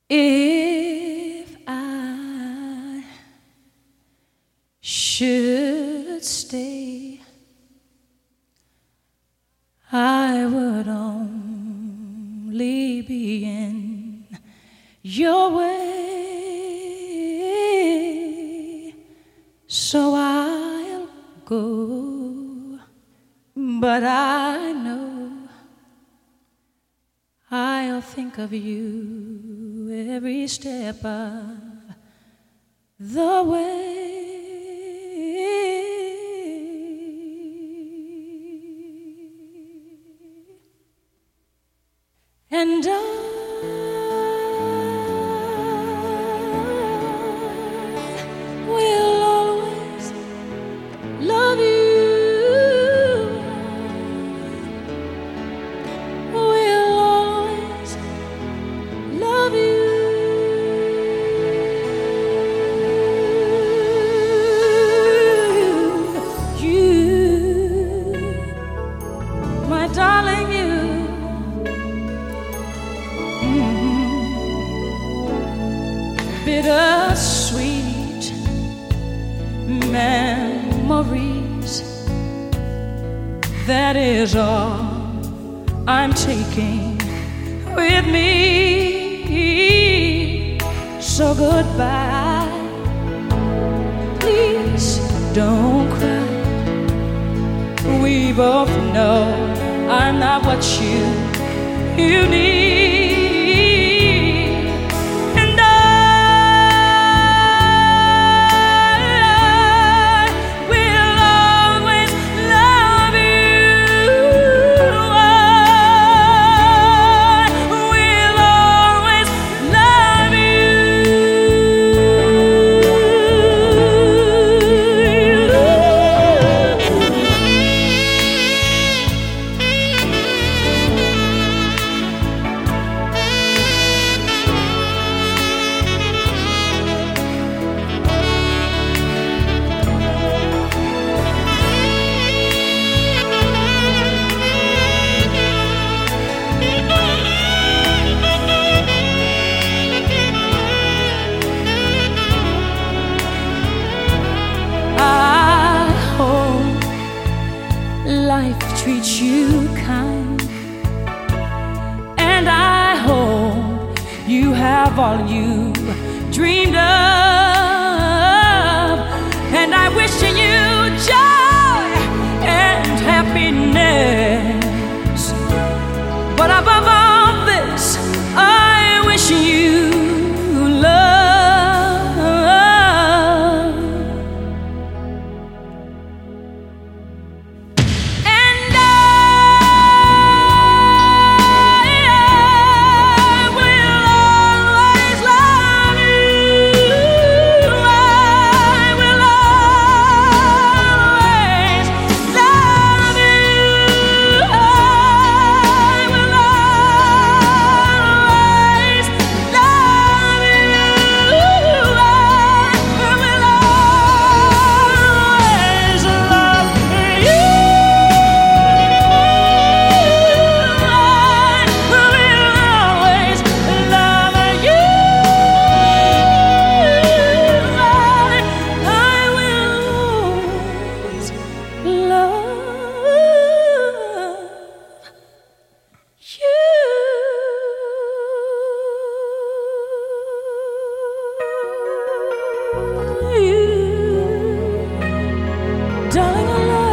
If I should stay, I would only be in your way, so I'll go, but I know I'll think of you every step of the way. And I will always love you. Will always love you. You, my darling, you. Bittersweet memories, that is all I'm taking with me. So goodbye, please don't cry. We both know I'm not what you need. Life treats you kind, and I hope you have all you dreamed of, and I wish you joy and happiness, but above all this I wish you love. Darling, I love